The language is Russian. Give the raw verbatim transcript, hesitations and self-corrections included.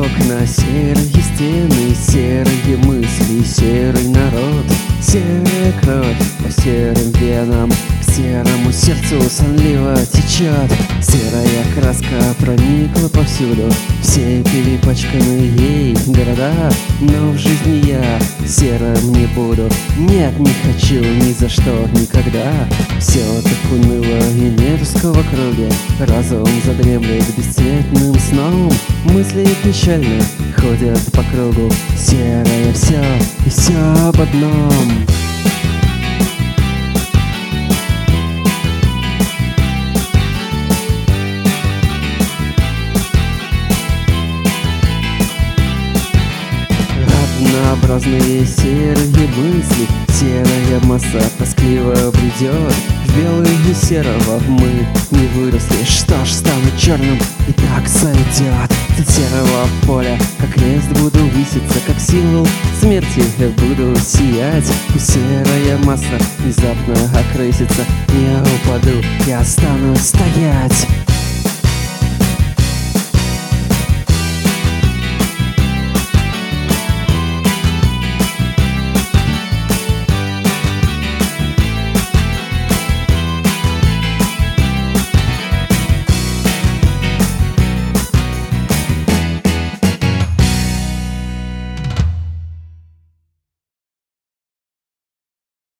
окна, серые стены, серые мысли, серый народ, серая кровь по серым венам, к серому сердцу сонливо течет. Серая краска проникла повсюду, все перепачканы ей города, но в жизни я серым не буду. Нет, не хочу ни за что, никогда. Все так уныло и мерзко в округе, разум задремлет бесцветным сном. Мысли печально ходят по кругу, серое все и все об одном. Однообразные серые мысли, серая масса тоскливо бредет. В белый и серого мы не выросли, что ж, стану черным и так сойдет. От серого поля, как крест, буду выситься, как символ смерти буду сиять. Пусть серая масса внезапно окрысится, я упаду, я стану стоять.